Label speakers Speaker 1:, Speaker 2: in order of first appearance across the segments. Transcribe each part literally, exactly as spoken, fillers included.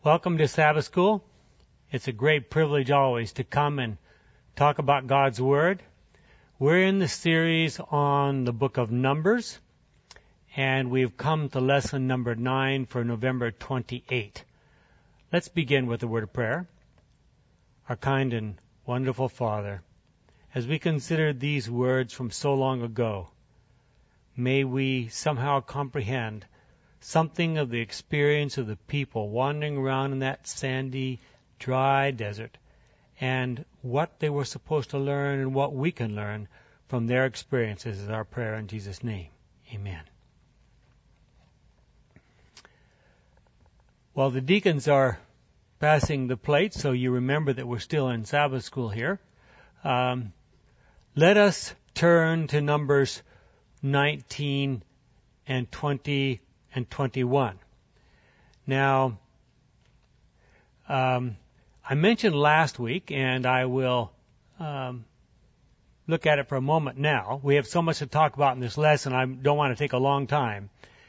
Speaker 1: Welcome to Sabbath School. It's a great privilege always to come and talk about God's Word. We're in the series on the book of Numbers, and we've come to lesson number nine for November twenty-eighth. Let's begin with a word of prayer. Our kind and wonderful Father, as we consider these words from so long ago, may we somehow comprehend something of the experience of the people wandering around in that sandy, dry desert, and what they were supposed to learn and what we can learn from their experiences is our prayer in Jesus' name. Amen. Well, the deacons are passing the plate, so you remember that we're still in Sabbath school here. Um, let us turn to Numbers nineteen and twenty and twenty-one. Now, um, I mentioned last week, and I will um, look at it for a moment now. We have so much to talk about in this lesson, I don't want to take a long time.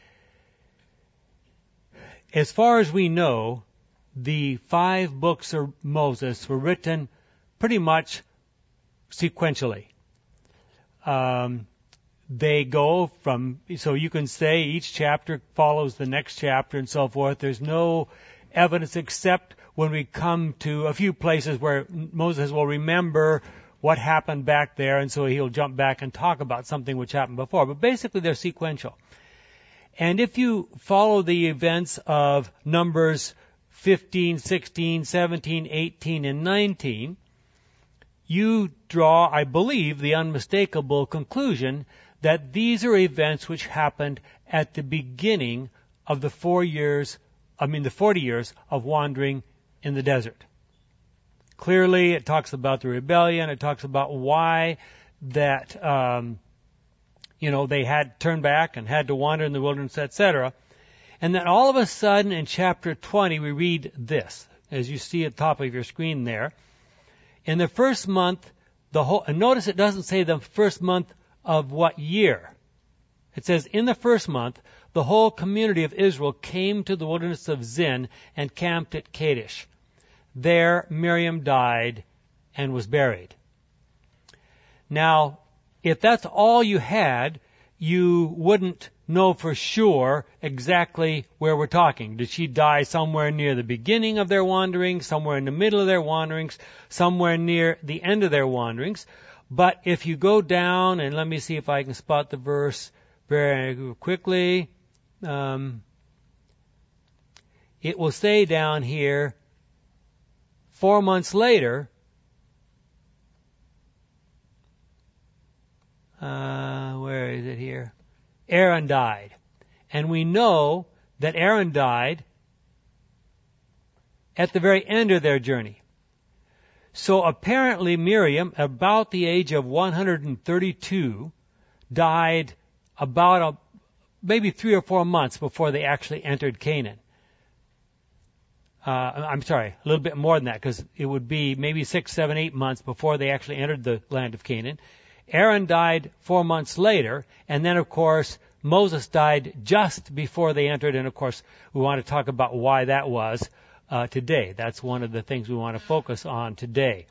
Speaker 1: As far as we know, the five books of Moses were written pretty much sequentially. Um, They go from, so you can say each chapter follows the next chapter and so forth. There's no evidence except when we come to a few places where Moses will remember what happened back there, and so he'll jump back and talk about something which happened before. But basically they're sequential. And if you follow the events of Numbers fifteen, sixteen, seventeen, eighteen, and nineteen, you draw, I believe, the unmistakable conclusion that these are events which happened at the beginning of the four years, I mean the forty years of wandering in the desert. Clearly, it talks about the rebellion. It talks about why that, um, you know, they had turned back and had to wander in the wilderness, et cetera. And then all of a sudden in chapter twenty, we read this, as you see at the top of your screen there. In the first month, the whole, and notice it doesn't say the first month of what year. It says, in the first month, the whole community of Israel came to the wilderness of Zin and camped at Kadesh. There Miriam died and was buried. Now, if that's all you had, you wouldn't know for sure exactly where we're talking. Did she die somewhere near the beginning of their wanderings, somewhere in the middle of their wanderings, somewhere near the end of their wanderings? But if you go down, and let me see if I can spot the verse very quickly, um, it will say down here, four months later, uh, where is it here? Aaron died. And we know that Aaron died at the very end of their journey. So apparently Miriam, about the age of one hundred thirty-two, died about a, maybe three or four months before they actually entered Canaan. Uh, I'm sorry, a little bit more than that, because it would be maybe six, seven, eight months before they actually entered the land of Canaan. Aaron died four months later, and then, of course, Moses died just before they entered, and, of course, we want to talk about why that was uh, today. That's one of the things we want to focus on today.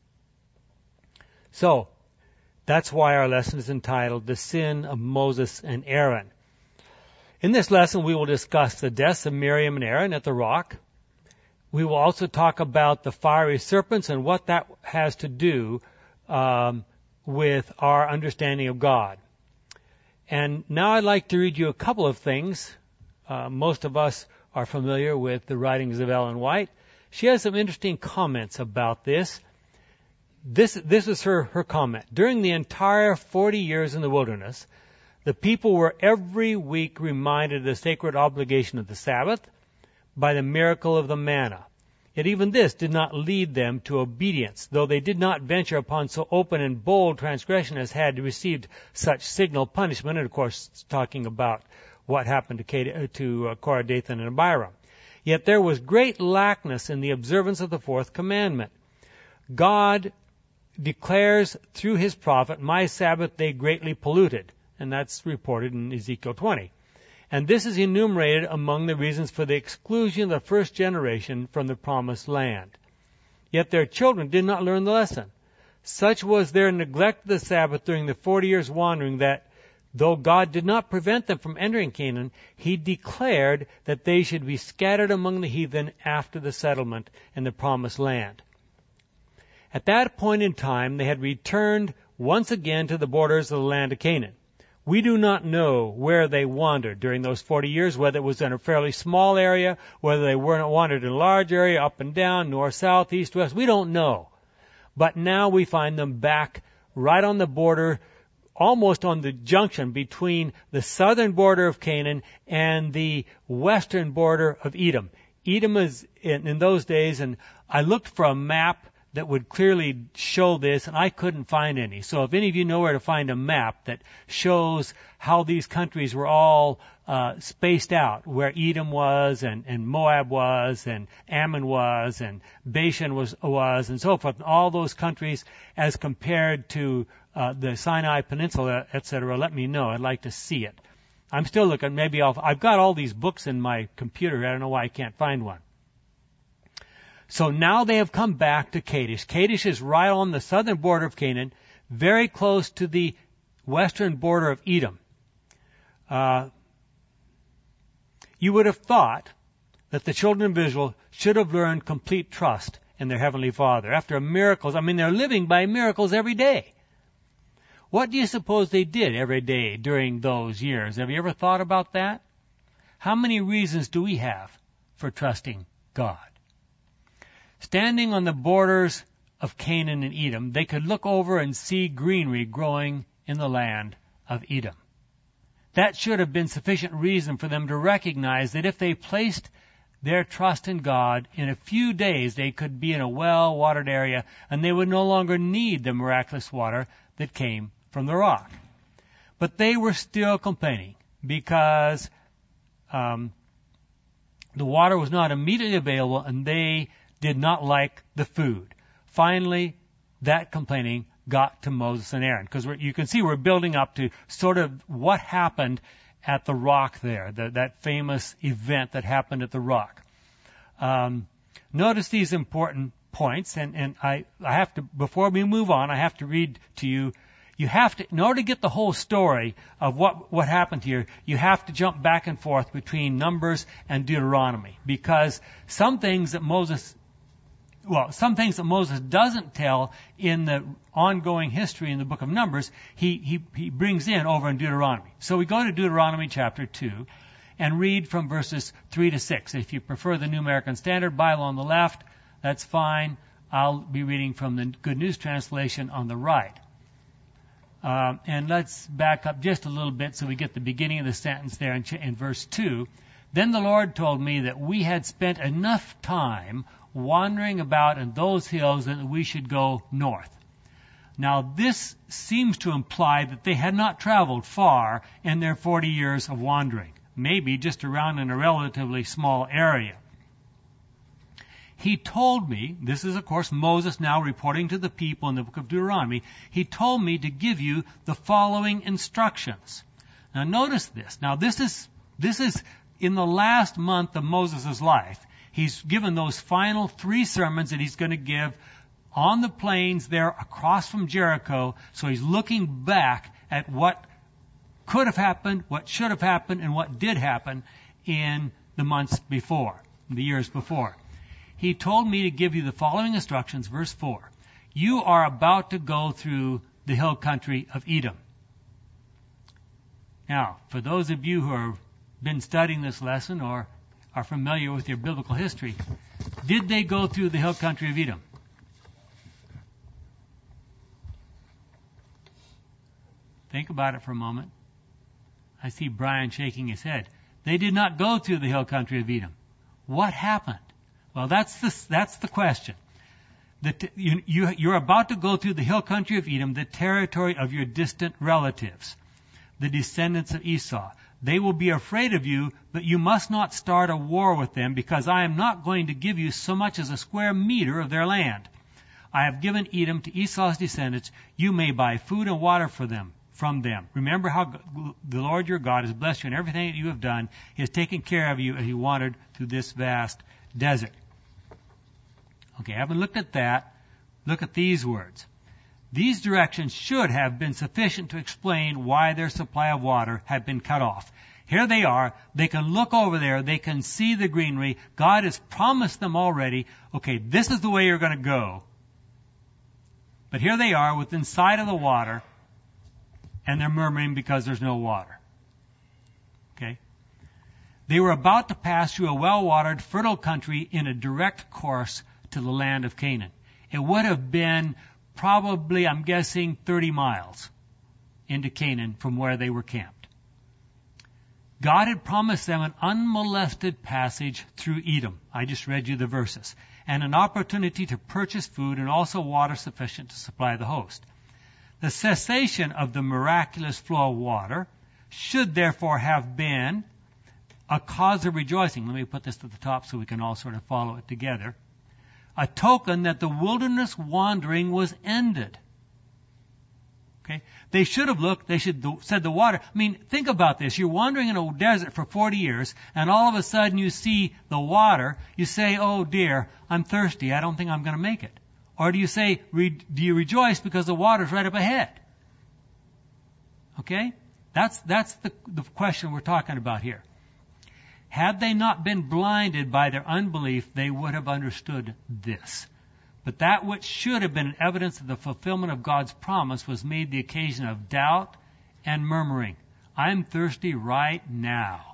Speaker 1: So, that's why our lesson is entitled, The Sin of Moses and Aaron. In this lesson, we will discuss the deaths of Miriam and Aaron at the rock. We will also talk about the fiery serpents and what that has to do um, with our understanding of God. And now I'd like to read you a couple of things. Uh, most of us are familiar with the writings of Ellen White. She has some interesting comments about this. This, this is her, her comment. During the entire forty years in the wilderness, the people were every week reminded of the sacred obligation of the Sabbath by the miracle of the manna. Yet even this did not lead them to obedience, though they did not venture upon so open and bold transgression as had received such signal punishment. And, of course, it's talking about what happened to, Kate, to uh, Korah, Dathan, and Abiram. Yet there was great lackness in the observance of the fourth commandment. God declares through his prophet, my Sabbath they greatly polluted. And that's reported in Ezekiel twenty. And this is enumerated among the reasons for the exclusion of the first generation from the promised land. Yet their children did not learn the lesson. Such was their neglect of the Sabbath during the forty years wandering that, though God did not prevent them from entering Canaan, He declared that they should be scattered among the heathen after the settlement in the promised land. At that point in time, they had returned once again to the borders of the land of Canaan. We do not know where they wandered during those forty years, whether it was in a fairly small area, whether they weren't wandered in a large area, up and down, north, south, east, west. We don't know. But now we find them back right on the border, almost on the junction between the southern border of Canaan and the western border of Edom. Edom is in, in those days, and I looked for a map that would clearly show this, and I couldn't find any. So if any of you know where to find a map that shows how these countries were all uh, spaced out, where Edom was, and, and Moab was, and Ammon was, and Bashan was, was, and so forth, and all those countries as compared to uh, the Sinai Peninsula, et cetera, let me know. I'd like to see it. I'm still looking. Maybe I'll, I've got all these books in my computer. I don't know why I can't find one. So now they have come back to Kadesh. Kadesh is right on the southern border of Canaan, very close to the western border of Edom. Uh, you would have thought that the children of Israel should have learned complete trust in their Heavenly Father. After miracles, I mean, they're living by miracles every day. What do you suppose they did every day during those years? Have you ever thought about that? How many reasons do we have for trusting God? Standing on the borders of Canaan and Edom, they could look over and see greenery growing in the land of Edom. That should have been sufficient reason for them to recognize that if they placed their trust in God, in a few days they could be in a well-watered area, and they would no longer need the miraculous water that came from the rock. But they were still complaining because um, the water was not immediately available, and they did not like the food. Finally, that complaining got to Moses and Aaron, because you can see we're building up to sort of what happened at the rock there, the, that famous event that happened at the rock. Um, notice these important points, and, and I, I have to, before we move on, I have to read to you. You have to, in order to get the whole story of what, what happened here, you have to jump back and forth between Numbers and Deuteronomy, because some things that Moses Well, some things that Moses doesn't tell in the ongoing history in the book of Numbers, he, he, he brings in over in Deuteronomy. So we go to Deuteronomy chapter two and read from verses three to six. If you prefer the New American Standard Bible on the left, that's fine. I'll be reading from the Good News Translation on the right. Um, and let's back up just a little bit so we get the beginning of the sentence there in, ch- in verse two. Then the Lord told me that we had spent enough time wandering about in those hills and that we should go north. Now this seems to imply that they had not traveled far in their forty years of wandering, maybe just around in a relatively small area. He told me, this is of course Moses now reporting to the people in the book of Deuteronomy, he told me to give you the following instructions. Now notice this. Now this is, this is in the last month of Moses' life. He's given those final three sermons that he's going to give on the plains there across from Jericho. So he's looking back at what could have happened, what should have happened, and what did happen in the months before, the years before. He told me to give you the following instructions, verse four. You are about to go through the hill country of Edom. Now, for those of you who have been studying this lesson or are familiar with your biblical history, did they go through the hill country of Edom? Think about it for a moment. I see Brian shaking his head. They did not go through the hill country of Edom. What happened? Well, that's the, that's the question. The t- you, you, you're about to go through the hill country of Edom, the territory of your distant relatives, the descendants of Esau. They will be afraid of you, but you must not start a war with them, because I am not going to give you so much as a square meter of their land. I have given Edom to Esau's descendants. You may buy food and water for them from them. Remember how the Lord your God has blessed you in everything that you have done. He has taken care of you as you wandered through this vast desert. Okay, having looked at that, look at these words. These directions should have been sufficient to explain why their supply of water had been cut off. Here they are. They can look over there. They can see the greenery. God has promised them already, okay, this is the way you're going to go. But here they are within sight of the water, and they're murmuring because there's no water. Okay? They were about to pass through a well-watered, fertile country in a direct course to the land of Canaan. It would have been probably, I'm guessing, thirty miles into Canaan from where they were camped. God had promised them an unmolested passage through Edom. I just read you the verses. And an opportunity to purchase food and also water sufficient to supply the host. The cessation of the miraculous flow of water should therefore have been a cause of rejoicing. Let me put this to the top so we can all sort of follow it together. A token that the wilderness wandering was ended. Okay? They should have looked, they should have said the water. I mean, think about this. You're wandering in a desert for forty years, and all of a sudden you see the water. You say, oh dear, I'm thirsty. I don't think I'm going to make it. Or do you say, re- do you rejoice because the water's right up ahead? Okay? That's, that's the, the question we're talking about here. Had they not been blinded by their unbelief, they would have understood this. But that which should have been evidence of the fulfillment of God's promise was made the occasion of doubt and murmuring. I'm thirsty right now.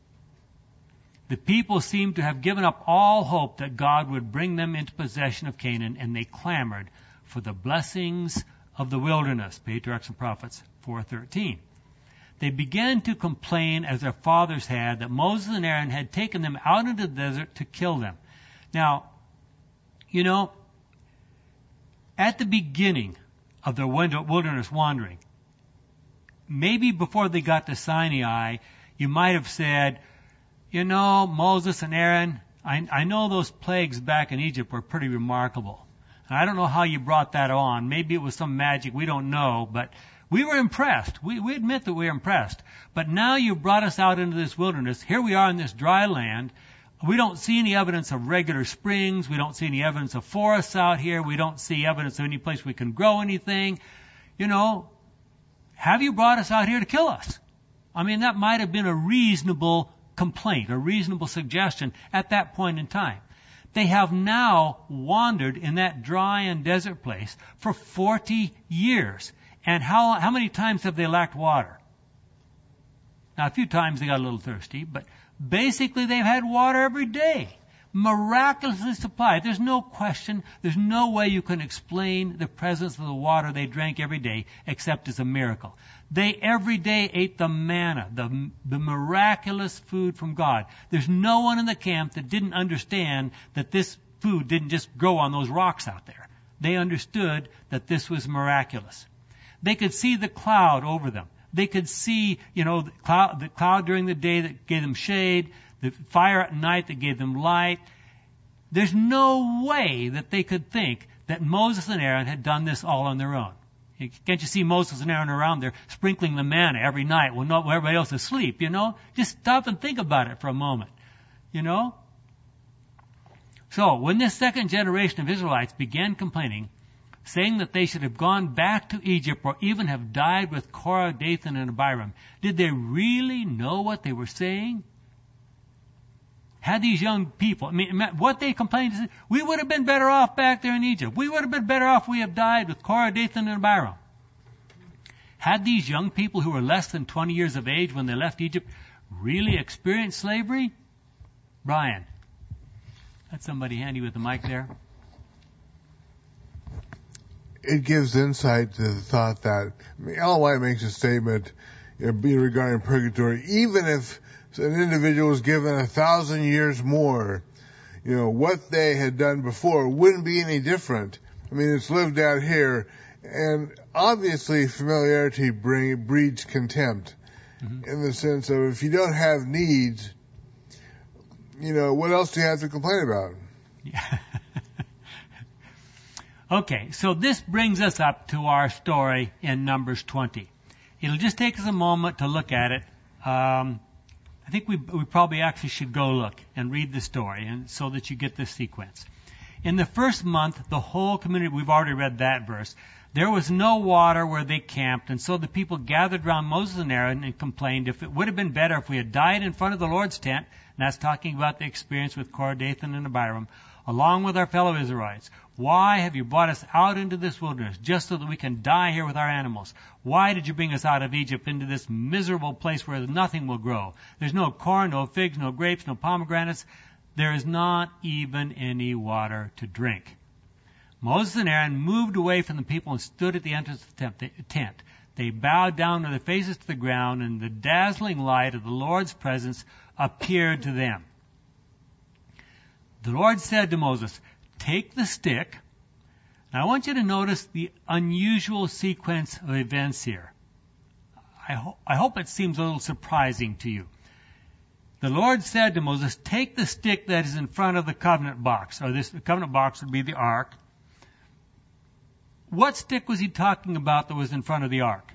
Speaker 1: The people seemed to have given up all hope that God would bring them into possession of Canaan, and they clamored for the blessings of the wilderness. Patriarchs and Prophets four thirteen. They began to complain, as their fathers had, that Moses and Aaron had taken them out into the desert to kill them. Now, you know, at the beginning of their wilderness wandering, maybe before they got to Sinai, you might have said, you know, Moses and Aaron, I, I know those plagues back in Egypt were pretty remarkable. And I don't know how you brought that on. Maybe it was some magic. We don't know. But we were impressed. We, we admit that we were impressed. But now you brought us out into this wilderness. Here we are in this dry land. We don't see any evidence of regular springs. We don't see any evidence of forests out here. We don't see evidence of any place we can grow anything. You know, have you brought us out here to kill us? I mean, that might have been a reasonable complaint, a reasonable suggestion at that point in time. They have now wandered in that dry and desert place for forty years. And how, how many times have they lacked water? Now, a few times they got a little thirsty, but basically they've had water every day. Miraculously supplied. There's no question, there's no way you can explain the presence of the water they drank every day except as a miracle. They every day ate the manna, the, the miraculous food from God. There's no one in the camp that didn't understand that this food didn't just grow on those rocks out there. They understood that this was miraculous. They could see the cloud over them. They could see, you know, the cloud, the cloud during the day that gave them shade, the fire at night that gave them light. There's no way that they could think that Moses and Aaron had done this all on their own. Can't you see Moses and Aaron around there sprinkling the manna every night when everybody else is asleep, you know? Just stop and think about it for a moment, you know? So, when this second generation of Israelites began complaining, saying that they should have gone back to Egypt or even have died with Korah, Dathan, and Abiram, did they really know what they were saying? Had these young people, I mean, what they complained is, we would have been better off back there in Egypt. We would have been better off if we had died with Korah, Dathan, and Abiram. Had these young people who were less than twenty years of age when they left Egypt really experienced slavery? Brian, that's somebody handy with the mic there.
Speaker 2: It gives insight to the thought that, I mean, Ellen White makes a statement, you know, regarding purgatory. Even if an individual was given a thousand years more, you know, what they had done before wouldn't be any different. I mean, it's lived out here, and obviously familiarity bring, breeds contempt, mm-hmm. in the sense of if you don't have needs, you know, what else do you have to complain about?
Speaker 1: Yeah. Okay, so this brings us up to our story in Numbers twenty. It'll just take us a moment to look at it. Um, I think we, we probably actually should go look and read the story, and so that you get this sequence. In the first month, the whole community, we've already read that verse, there was no water where they camped, and so the people gathered around Moses and Aaron and complained, if it would have been better if we had died in front of the Lord's tent, and that's talking about the experience with Korah, Dathan, and Abiram, along with our fellow Israelites. Why have you brought us out into this wilderness, just so that we can die here with our animals? Why did you bring us out of Egypt into this miserable place where nothing will grow? There's no corn, no figs, no grapes, no pomegranates. There is not even any water to drink. Moses and Aaron moved away from the people and stood at the entrance of the tent. They bowed down with their faces to the ground, and the dazzling light of the Lord's presence appeared to them. The Lord said to Moses, take the stick. Now I want you to notice the unusual sequence of events here. I, ho- I hope it seems a little surprising to you. The Lord said to Moses, take the stick that is in front of the covenant box, or this the covenant box would be the ark. What stick was he talking about that was in front of the ark?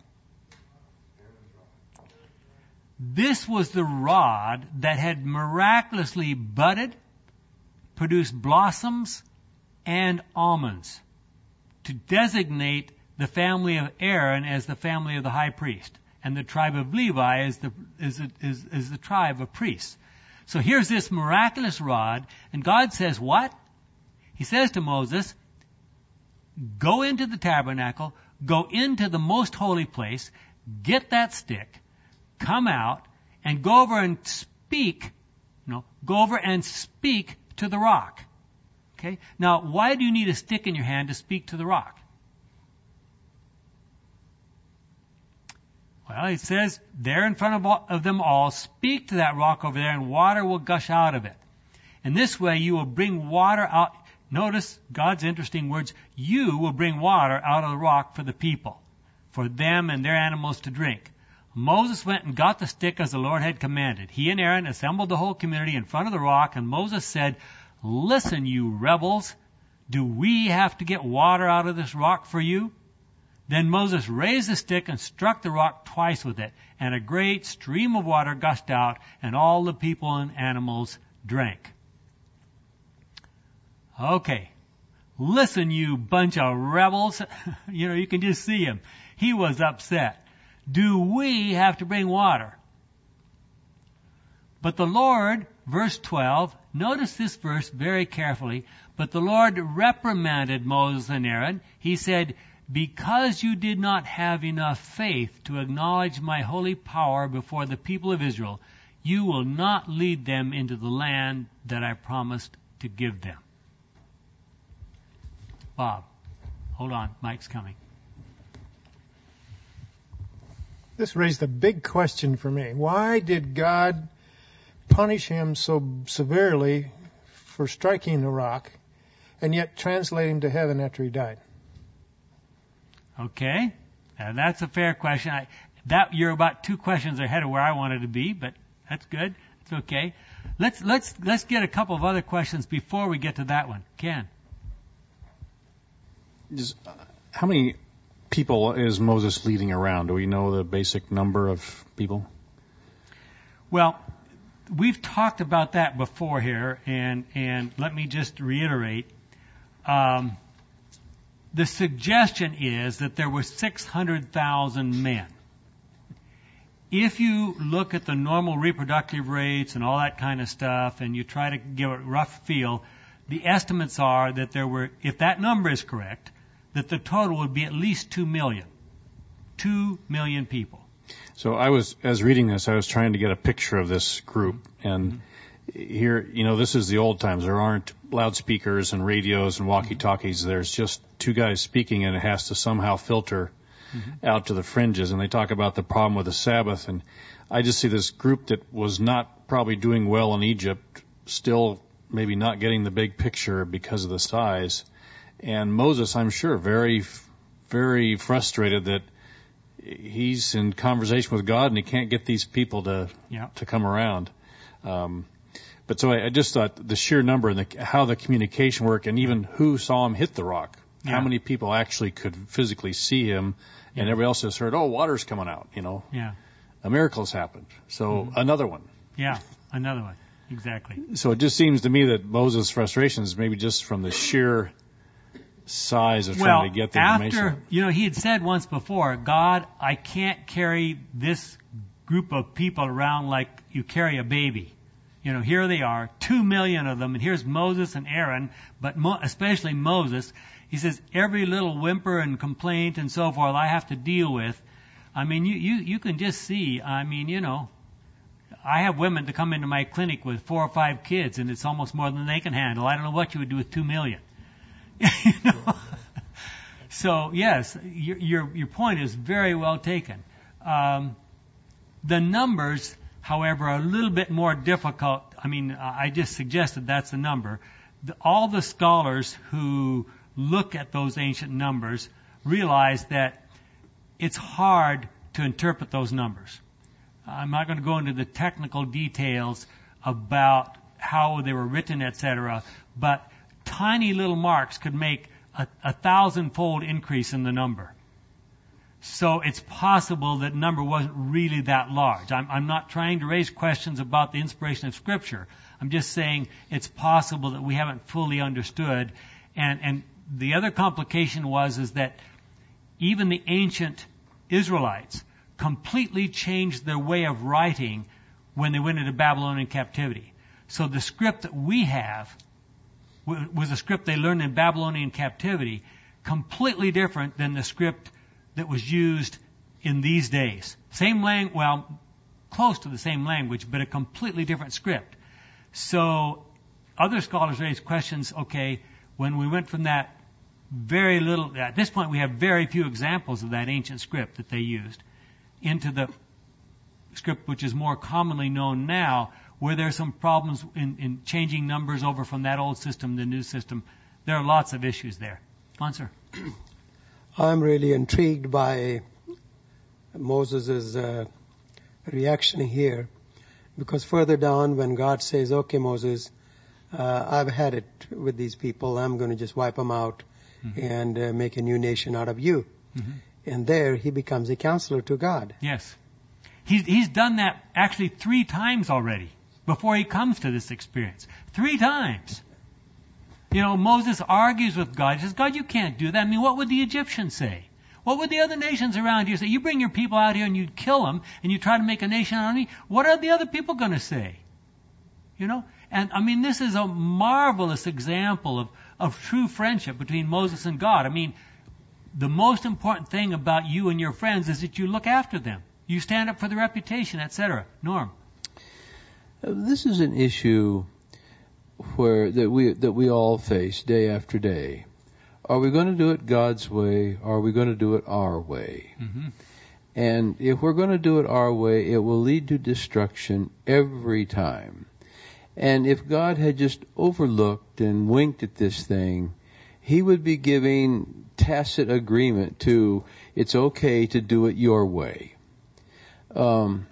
Speaker 1: This was the rod that had miraculously budded, produced blossoms and almonds to designate the family of Aaron as the family of the high priest, and the tribe of Levi is the is is, is the tribe of priests. So here's this miraculous rod, and God says what? He says to Moses, go into the tabernacle, go into the most holy place, get that stick, come out, and go over and speak, no, go over and speak to the rock. Okay? Now, why do you need a stick in your hand to speak to the rock? Well, it says there in front of, all, of them all, speak to that rock over there, and water will gush out of it. And this way you will bring water out. Notice God's interesting words. You will bring water out of the rock for the people, for them and their animals to drink. Moses went and got the stick as the Lord had commanded. He and Aaron assembled the whole community in front of the rock, and Moses said, listen, you rebels, do we have to get water out of this rock for you? Then Moses raised the stick and struck the rock twice with it, and a great stream of water gushed out, and all the people and animals drank. Okay. Listen, you bunch of rebels. You know, you can just see him. He was upset. Do we have to bring water? But the Lord, verse twelve, notice this verse very carefully. But the Lord reprimanded Moses and Aaron. He said, because you did not have enough faith to acknowledge my holy power before the people of Israel, you will not lead them into the land that I promised to give them. Bob, hold on. Mike's coming.
Speaker 3: This raised a big question for me. Why did God punish him so severely for striking the rock and yet translate him to heaven after he died?
Speaker 1: Okay. Now that's a fair question. I, that you're about two questions ahead of where I wanted to be, but that's good. It's okay. Let's let's let's get a couple of other questions before we get to that one. Ken.
Speaker 4: Just, uh, how many people is Moses leading around? Do we know the basic number of people?
Speaker 1: Well, we've talked about that before here, and and let me just reiterate. Um, the suggestion is that there were six hundred thousand men. If you look at the normal reproductive rates and all that kind of stuff, and you try to give a rough feel, the estimates are that there were, if that number is correct, that the total would be at least two million. Two million people.
Speaker 4: So I was, as reading this, I was trying to get a picture of this group. And mm-hmm. here, you know, this is the old times. There aren't loudspeakers and radios and walkie-talkies. There's just two guys speaking, and it has to somehow filter mm-hmm. out to the fringes. And they talk about the problem with the Sabbath. And I just see this group that was not probably doing well in Egypt, still maybe not getting the big picture because of the size. And Moses, I'm sure, very, very frustrated that he's in conversation with God and he can't get these people to
Speaker 1: yeah.
Speaker 4: to come around. Um, but so I, I just thought the sheer number and the, how the communication worked, and even who saw him hit the rock.
Speaker 1: Yeah.
Speaker 4: How many people actually could physically see him, and
Speaker 1: Yeah.
Speaker 4: everybody else has heard, oh, water's coming out, you know.
Speaker 1: Yeah.
Speaker 4: A miracle's happened. So
Speaker 1: Mm-hmm.
Speaker 4: another one.
Speaker 1: Yeah. Another one. Exactly.
Speaker 4: So it just seems to me that Moses' frustration is maybe just from the sheer size of
Speaker 1: Well,
Speaker 4: trying to get the
Speaker 1: after,
Speaker 4: information.
Speaker 1: you know, he had said once before, God, I can't carry this group of people around like you carry a baby. You know, here they are, two million of them, and here's Moses and Aaron, but mo- especially Moses. He says, every little whimper and complaint and so forth I have to deal with. I mean, you, you, you can just see, I mean, you know, I have women to come into my clinic with four or five kids, and it's almost more than they can handle. I don't know what you would do with two million. You know? So, yes, your, your, your point is very well taken. Um, the numbers, however, are a little bit more difficult. I mean, I just suggested that's the number. The, all the scholars who look at those ancient numbers realize that it's hard to interpret those numbers. I'm not going to go into the technical details about how they were written, et cetera, but tiny little marks could make a, a thousand-fold increase in the number. So it's possible that number wasn't really that large. I'm, I'm not trying to raise questions about the inspiration of Scripture. I'm just saying it's possible that we haven't fully understood. And, and the other complication was is that even the ancient Israelites completely changed their way of writing when they went into Babylonian captivity. So the script that we have was a script they learned in Babylonian captivity, completely different than the script that was used in these days. Same language, well, close to the same language, but a completely different script. So other scholars raise questions, okay, when we went from that very little, at this point we have very few examples of that ancient script that they used, into the script which is more commonly known now, where there are some problems in, in changing numbers over from that old system to the new system. There are lots of issues there. Answer.
Speaker 5: I'm really intrigued by Moses' uh, reaction here, because further down when God says, okay, Moses, uh, I've had it with these people. I'm going to just wipe them out mm-hmm. and uh, make a new nation out of you. Mm-hmm. And there he becomes a counselor to God.
Speaker 1: Yes. He's, he's done that actually three times already before he comes to this experience. Three times. You know, Moses argues with God. He says, God, you can't do that. I mean, what would the Egyptians say? What would the other nations around you say? You bring your people out here and you kill them and you try to make a nation out of me. What are the other people going to say? You know? And, I mean, this is a marvelous example of, of true friendship between Moses and God. I mean, the most important thing about you and your friends is that you look after them. You stand up for their reputation, et cetera. Norm.
Speaker 6: This is an issue where that we that we all face day after day. Are we going to do it God's way? Or are we going to do it our way? Mm-hmm. And if we're going to do it our way, it will lead to destruction every time. And if God had just overlooked and winked at this thing, He would be giving tacit agreement to it's okay to do it your way. Um,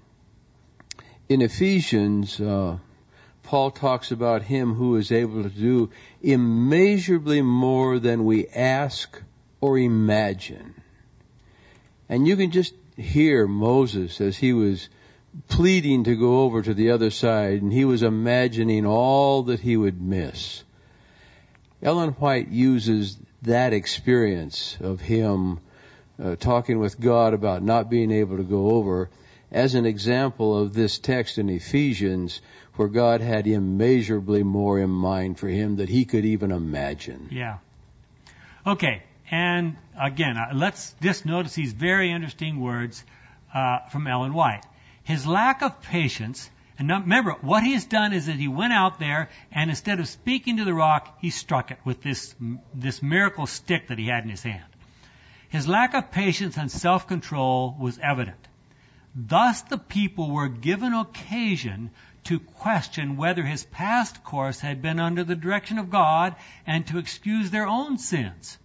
Speaker 6: in Ephesians, uh, Paul talks about Him who is able to do immeasurably more than we ask or imagine. And you can just hear Moses as he was pleading to go over to the other side, and he was imagining all that he would miss. Ellen White uses that experience of him uh, talking with God about not being able to go over as an example of this text in Ephesians, where God had immeasurably more in mind for him that he could even imagine.
Speaker 1: Yeah. Okay, and again, uh, let's just notice these very interesting words uh, from Ellen White. His lack of patience, and now remember, what he's done is that he went out there, and instead of speaking to the rock, he struck it with this, this miracle stick that he had in his hand. His lack of patience and self-control was evident. Thus the people were given occasion to question whether his past course had been under the direction of God and to excuse their own sins.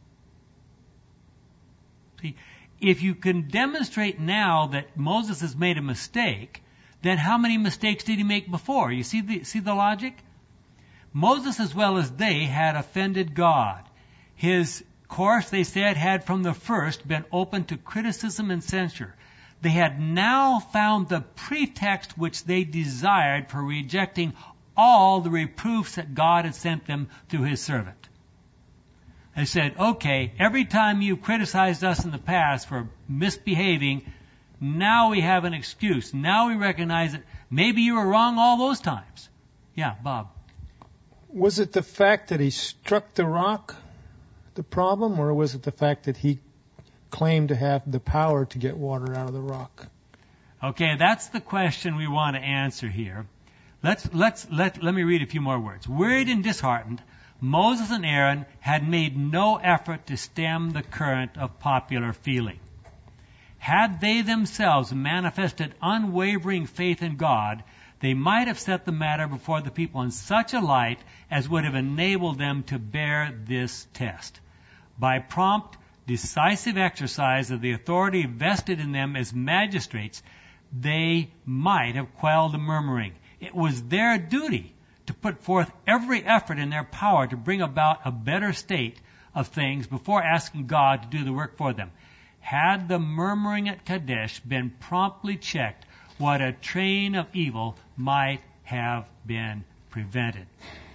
Speaker 1: See, if you can demonstrate now that Moses has made a mistake, then how many mistakes did he make before? You see the, see the logic? Moses, as well as they, had offended God. His course, they said, had from the first been open to criticism and censure. They had now found the pretext which they desired for rejecting all the reproofs that God had sent them through His servant. They said, okay, every time you criticized us in the past for misbehaving, now we have an excuse. Now we recognize that maybe you were wrong all those times. Yeah, Bob.
Speaker 3: Was it the fact that he struck the rock, the problem, or was it the fact that he claimed to have the power to get water out of the rock?
Speaker 1: Okay, that's the question we want to answer here. Let's let's let let me read a few more words. Wearied and disheartened, Moses and Aaron had made no effort to stem the current of popular feeling. Had they themselves manifested unwavering faith in God, they might have set the matter before the people in such a light as would have enabled them to bear this test. By prompt, decisive exercise of the authority vested in them as magistrates, they might have quelled the murmuring. It was their duty to put forth every effort in their power to bring about a better state of things before asking God to do the work for them. Had the murmuring at Kadesh been promptly checked, what a train of evil might have been prevented.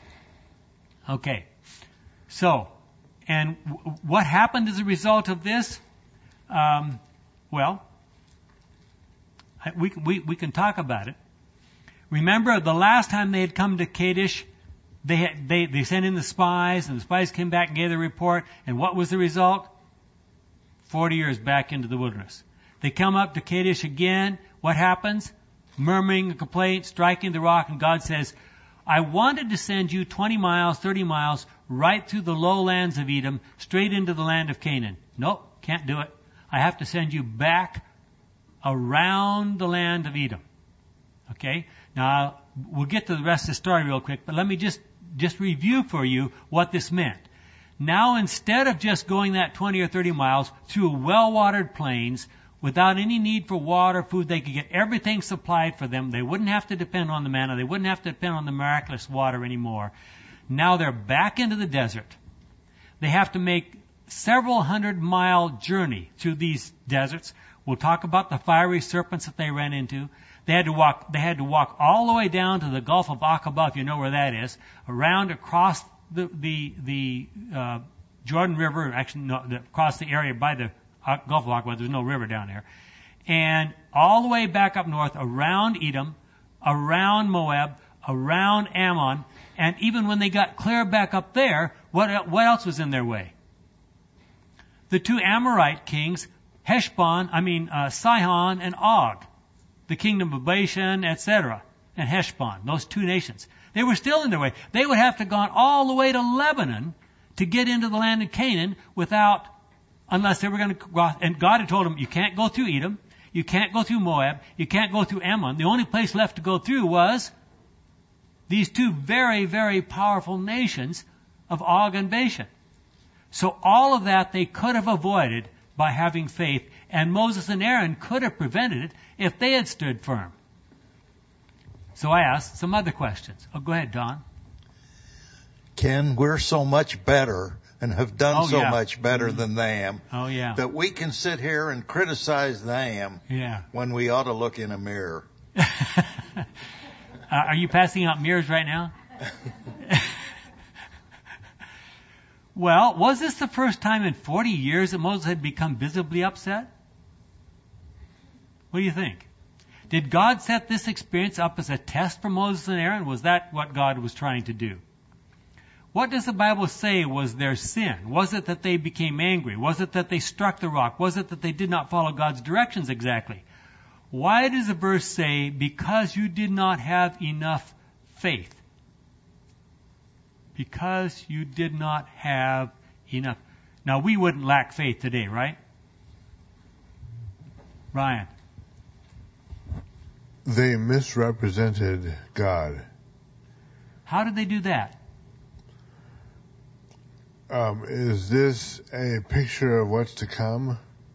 Speaker 1: Okay, so, and w- what happened as a result of this? Um, well, I, we, we, we can talk about it. Remember, the last time they had come to Kadesh, they, had, they, they sent in the spies, and the spies came back and gave their report, and what was the result? Forty years back into the wilderness. They come up to Kadesh again. What happens? Murmuring, complaint, striking the rock, and God says, I wanted to send you twenty miles, thirty miles, right through the lowlands of Edom, straight into the land of Canaan. Nope, can't do it. I have to send you back around the land of Edom. Okay? Now, we'll get to the rest of the story real quick, but let me just, just review for you what this meant. Now, instead of just going that twenty or thirty miles through well-watered plains, without any need for water, food, they could get everything supplied for them. They wouldn't have to depend on the manna. They wouldn't have to depend on the miraculous water anymore. Now they're back into the desert. They have to make several hundred mile journey through these deserts. We'll talk about the fiery serpents that they ran into. They had to walk, they had to walk all the way down to the Gulf of Aqaba, if you know where that is, around across the, the, the, uh, Jordan River, actually, no, the, across the area by the Gulf of Aqaba. There's no river down there. And all the way back up north, around Edom, around Moab, around Ammon, and even when they got clear back up there, what, what else was in their way? The two Amorite kings, Heshbon, I mean, uh, Sihon and Og, the kingdom of Bashan, et cetera, and Heshbon, those two nations. They were still in their way. They would have to have gone all the way to Lebanon to get into the land of Canaan without, unless they were going to cross. And God had told them, you can't go through Edom, you can't go through Moab, you can't go through Ammon. The only place left to go through was these two very, very powerful nations of Og and Bashan. So all of that they could have avoided by having faith, and Moses and Aaron could have prevented it if they had stood firm. So I asked some other questions. Oh, go ahead, Don.
Speaker 7: Ken, we're so much better and have done
Speaker 1: oh,
Speaker 7: so
Speaker 1: yeah.
Speaker 7: much better than them
Speaker 1: oh, yeah.
Speaker 7: that we can sit here and criticize them
Speaker 1: yeah.
Speaker 7: when we ought to look in a mirror.
Speaker 1: uh, are you passing out mirrors right now? Well, was this the first time in forty years that Moses had become visibly upset? What do you think? Did God set this experience up as a test for Moses and Aaron? Was that what God was trying to do? What does the Bible say was their sin? Was it that they became angry? Was it that they struck the rock? Was it that they did not follow God's directions exactly? Why does the verse say, because you did not have enough faith? Because you did not have enough. Now, we wouldn't lack faith today, right? Ryan.
Speaker 2: They misrepresented God.
Speaker 1: How did they do that?
Speaker 2: Um, is this a picture of what's to come?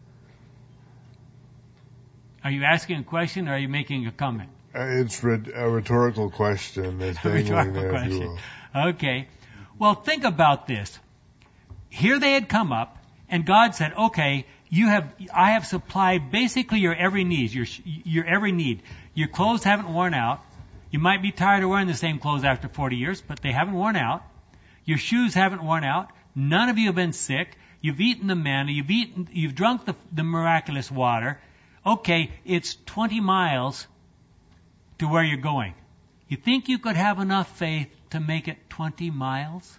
Speaker 1: Are you asking a question or are you making a comment?
Speaker 2: Uh, it's re- a rhetorical question. That's
Speaker 1: a rhetorical
Speaker 2: there,
Speaker 1: question. Okay. Well, think about this. here they had come up, and God said, okay, you have, I have supplied basically your every need, your, your every need. Your clothes haven't worn out. You might be tired of wearing the same clothes after forty years, but they haven't worn out. Your shoes haven't worn out. None of you have been sick. You've eaten the manna. You've eaten, you've drunk the, the miraculous water. Okay, it's twenty miles to where you're going. You think you could have enough faith to make it twenty miles?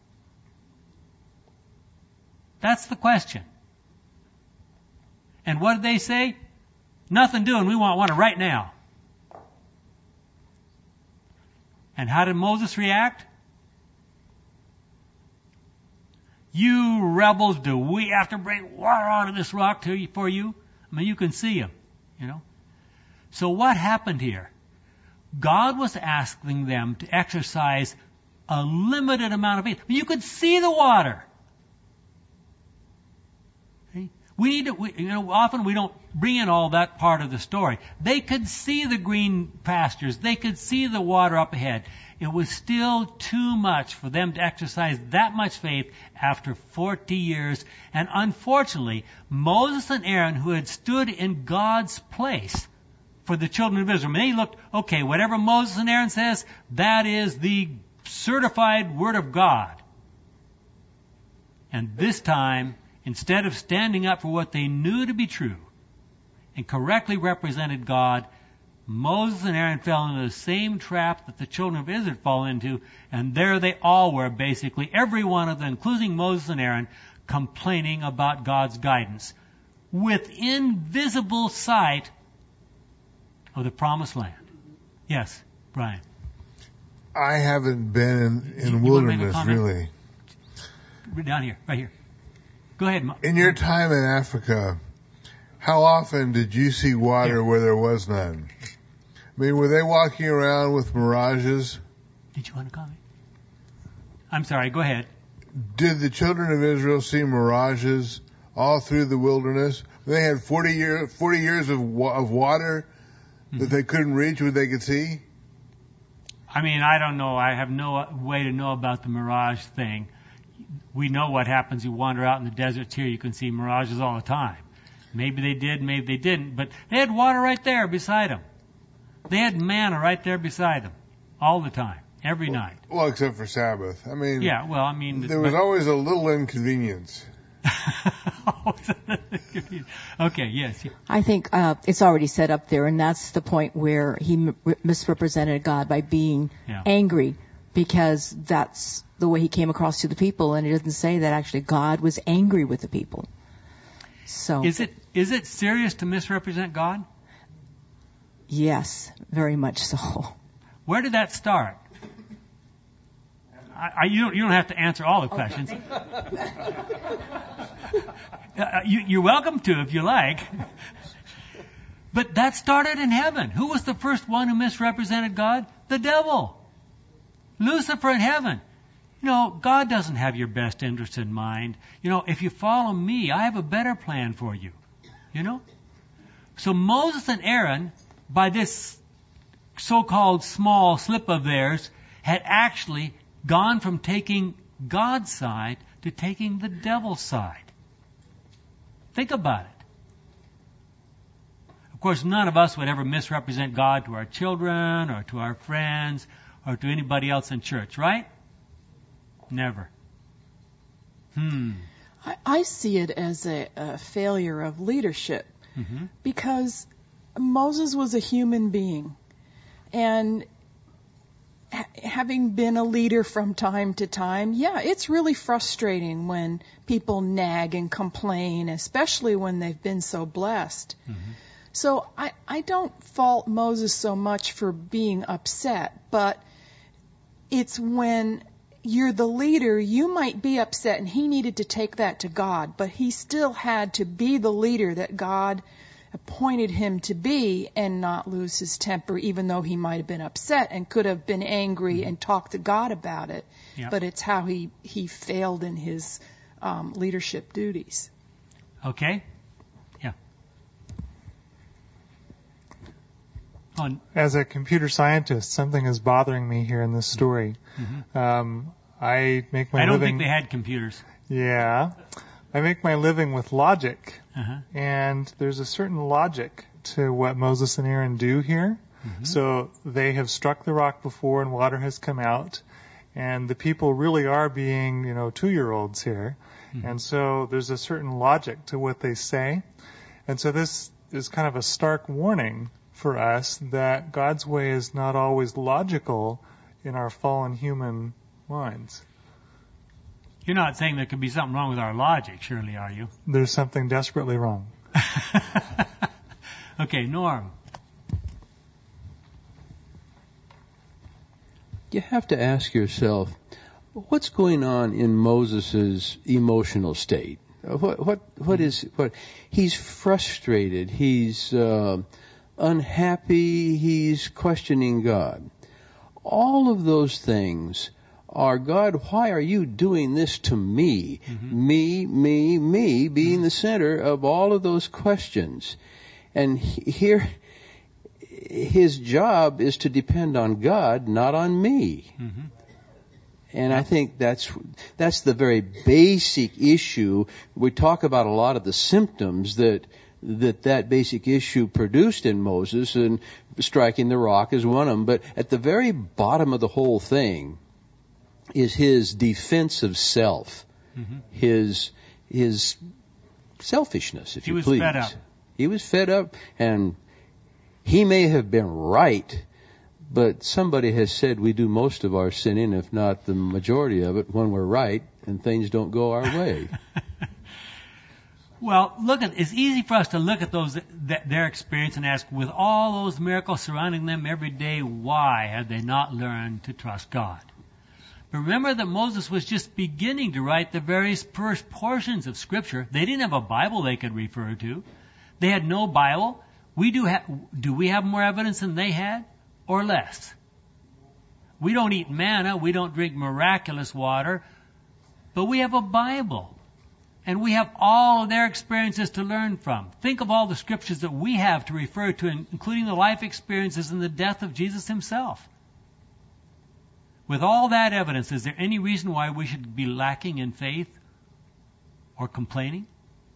Speaker 1: That's the question. And what did they say? Nothing doing. We want water right now. And how did Moses react? You rebels, do we have to bring water out of this rock to you, for you? I mean, you can see him, you know. So what happened here? God was asking them to exercise a limited amount of faith. You could see the water. See? We need to, we, you know, often we don't bring in all that part of the story. They could see the green pastures. They could see the water up ahead. It was still too much for them to exercise that much faith after forty years. And unfortunately, Moses and Aaron, who had stood in God's place for the children of Israel, they looked, okay, whatever Moses and Aaron says, that is the certified word of God. And this time, instead of standing up for what they knew to be true and correctly represented God, Moses and Aaron fell into the same trap that the children of Israel fall into, and there they all were, basically, every one of them, including Moses and Aaron, complaining about God's guidance within visible sight of the promised land. Yes, Brian.
Speaker 2: I haven't been in, in
Speaker 1: You- you
Speaker 2: wilderness,
Speaker 1: wanna make a
Speaker 2: really.
Speaker 1: Down here, right here. Go ahead. Mo-
Speaker 2: In your time in Africa, how often did you see water
Speaker 1: Yeah.
Speaker 2: where there was none? I mean, were they walking around with mirages?
Speaker 1: Did you want to comment? I'm sorry, go ahead.
Speaker 2: Did the children of Israel see mirages all through the wilderness? They had forty, year, forty years of, wa- of water
Speaker 1: Mm-hmm.
Speaker 2: that they couldn't reach, what they could see?
Speaker 1: I mean, I don't know. I have no way to know about the mirage thing. We know what happens. You wander out in the deserts here, you can see mirages all the time. Maybe they did, maybe they didn't. But they had water right there beside them. They had manna right there beside them all the time, every night.
Speaker 2: Well, except for Sabbath. I mean,
Speaker 1: Yeah, well, I mean...
Speaker 2: there was
Speaker 1: but-
Speaker 2: always a little inconvenience.
Speaker 1: Okay, yes.
Speaker 8: I think uh, it's already set up there, and that's the point where he m- misrepresented God by being
Speaker 1: Yeah.
Speaker 8: angry, because that's the way he came across to the people, and it doesn't say that actually God was angry with the people. So
Speaker 1: Is it is it serious to misrepresent God?
Speaker 8: yes, very much so.
Speaker 1: Where did that start? I, I, you, don't, you don't have to answer all the questions. Uh, you, you're welcome to if you like. But that started in heaven. Who was the first one who misrepresented God? The devil. Lucifer in heaven. You know, God doesn't have your best interest in mind. You know, if you follow me, I have a better plan for you. You know? So Moses and Aaron, by this so-called small slip of theirs, had actually gone from taking God's side to taking the devil's side. Think about it. Of course, none of us would ever misrepresent God to our children or to our friends or to anybody else in church, right? Never. Hmm.
Speaker 9: I, I see it as a, a failure of leadership
Speaker 1: Mm-hmm.
Speaker 9: because Moses was a human being. And ha- having been a leader from time to time, yeah, it's really frustrating when people nag and complain, especially when they've been so blessed.
Speaker 1: Mm-hmm.
Speaker 9: So I, I don't fault Moses so much for being upset, but it's when you're the leader, you might be upset, and he needed to take that to God, but he still had to be the leader that God appointed him to be and not lose his temper, even though he might have been upset and could have been angry and talked to God about it.
Speaker 1: Yeah.
Speaker 9: But it's how he, he failed in his um, leadership duties.
Speaker 1: Okay? Yeah. On.
Speaker 10: As a computer scientist, something is bothering me here in this story.
Speaker 1: Mm-hmm.
Speaker 10: Um, I make my
Speaker 1: I don't
Speaker 10: living.
Speaker 1: think they had computers.
Speaker 10: Yeah. I make my living with logic.
Speaker 1: Uh-huh.
Speaker 10: And there's a certain logic to what Moses and Aaron do here. Mm-hmm. So they have struck the rock before and water has come out. And the people really are being, you know, two-year-olds here. Mm-hmm. And so there's a certain logic to what they say. And so this is kind of a stark warning for us that God's way is not always logical in our fallen human minds.
Speaker 1: You're not saying there could be something wrong with our logic, surely, are you?
Speaker 10: There's something desperately wrong.
Speaker 1: Okay, Norm.
Speaker 6: You have to ask yourself, what's going on in Moses' emotional state? What what what is what? He's frustrated. He's uh, unhappy. He's questioning God. All of those things are, God, why are you doing this to me? Mm-hmm. Me, me, me, being mm-hmm. the center of all of those questions. And he, here, his job is to depend on God, not on me. Mm-hmm. And I think that's that's the very basic issue. We talk about a lot of the symptoms that that that basic issue produced in Moses, and striking the rock is one of them. But at the very bottom of the whole thing is his defense of self, mm-hmm. his his selfishness, if
Speaker 1: he
Speaker 6: you
Speaker 1: was
Speaker 6: please.
Speaker 1: Fed up.
Speaker 6: He was fed up, and he may have been right. But somebody has said we do most of our sinning, if not the majority of it, when we're right and things don't go our way.
Speaker 1: Well, look at it's easy for us to look at those that, their experience and ask, with all those miracles surrounding them every day, why have they not learned to trust God? But remember that Moses was just beginning to write the very first portions of Scripture. They didn't have a Bible they could refer to. They had no Bible. We do ha- do we have more evidence than they had? Or less. We don't eat manna, we don't drink miraculous water, but we have a Bible. And we have all of their experiences to learn from. Think of all the scriptures that we have to refer to, including the life experiences and the death of Jesus himself. With all that evidence, is there any reason why we should be lacking in faith or complaining?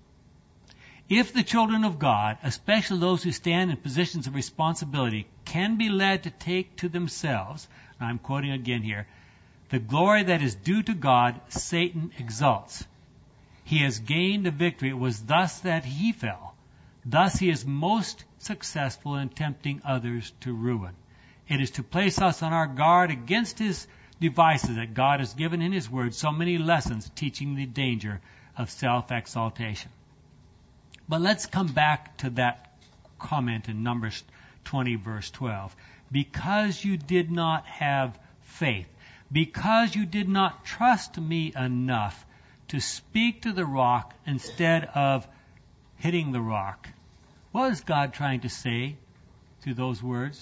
Speaker 1: If the children of God, especially those who stand in positions of responsibility, can be led to take to themselves, and I'm quoting again here, the glory that is due to God, Satan exalts. He has gained a victory. It was thus that he fell. Thus he is most successful in tempting others to ruin. It is to place us on our guard against his devices that God has given in his word so many lessons teaching the danger of self-exaltation. But let's come back to that comment in Numbers twenty, verse twelve. Because you did not have faith, because you did not trust me enough to speak to the rock instead of hitting the rock. What is God trying to say through those words?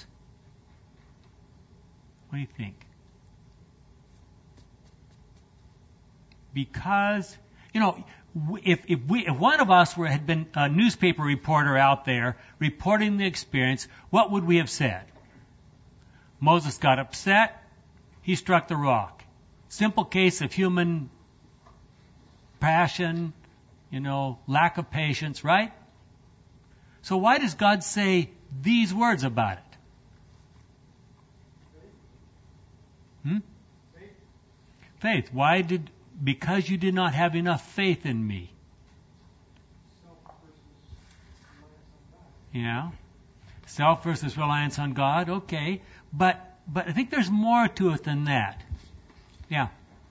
Speaker 1: What do you think? Because, you know, If if we if one of us were had been a newspaper reporter out there reporting the experience, what would we have said? Moses got upset. He struck the rock. Simple case of human passion, you know, lack of patience, right? So why does God say these words about it? Hmm? Faith. Faith. Why did? Because you did not have enough faith in me. Yeah. Self versus reliance on God. Okay. But but I think there's more to it than that. Yeah.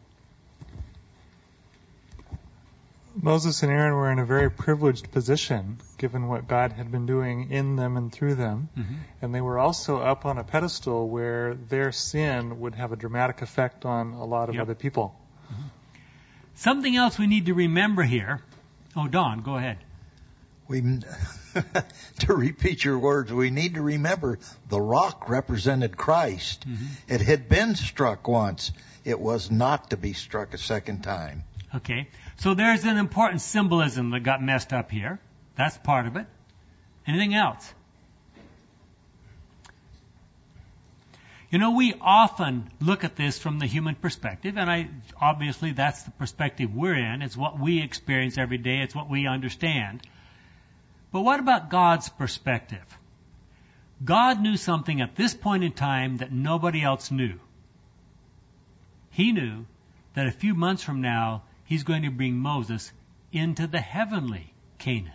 Speaker 10: Moses and Aaron were in a very privileged position, given what God had been doing in them and through them. Mm-hmm. And they were also up on a pedestal where their sin would have a dramatic effect on a lot of yep. other people.
Speaker 1: Mm-hmm. Something else we need to remember here. Oh, Don, go ahead.
Speaker 7: We, to repeat your words, we need to remember the rock represented Christ. Mm-hmm. It had been struck once. It was not to be struck a second time.
Speaker 1: Okay. So there's an important symbolism that got messed up here. That's part of it. Anything else? You know, we often look at this from the human perspective, and I obviously that's the perspective we're in. It's what we experience every day. It's what we understand. But what about God's perspective? God knew something at this point in time that nobody else knew. He knew that a few months from now, He's going to bring Moses into the heavenly Canaan.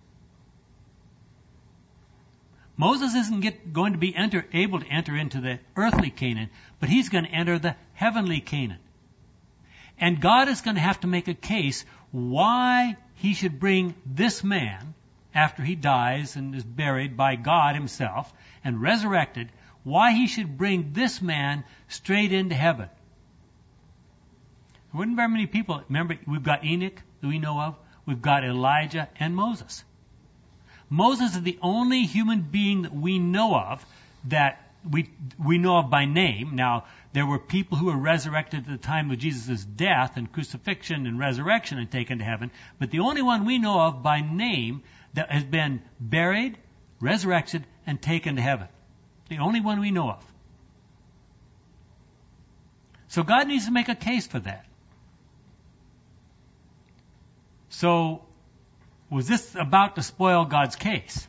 Speaker 1: Moses isn't get, going to be enter, able to enter into the earthly Canaan, but he's going to enter the heavenly Canaan. And God is going to have to make a case why He should bring this man, after he dies and is buried by God Himself and resurrected, why He should bring this man straight into heaven. There weren't very many people. Remember, we've got Enoch that we know of. We've got Elijah and Moses. Moses is the only human being that we know of that we we know of by name. Now, there were people who were resurrected at the time of Jesus' death and crucifixion and resurrection and taken to heaven, but the only one we know of by name that has been buried, resurrected, and taken to heaven. The only one we know of. So God needs to make a case for that. So, was this about to spoil God's case?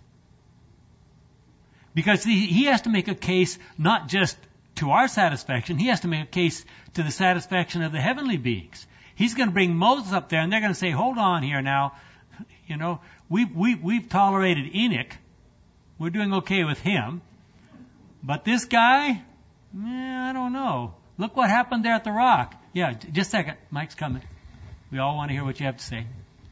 Speaker 1: Because he, he has to make a case not just to our satisfaction, he has to make a case to the satisfaction of the heavenly beings. He's going to bring Moses up there and they're going to say, hold on here now, you know, we've, we've, we've tolerated Enoch. We're doing okay with him. But this guy, eh, I don't know. Look what happened there at the rock. Yeah, just a second. Mike's coming. We all want to hear what you have to say.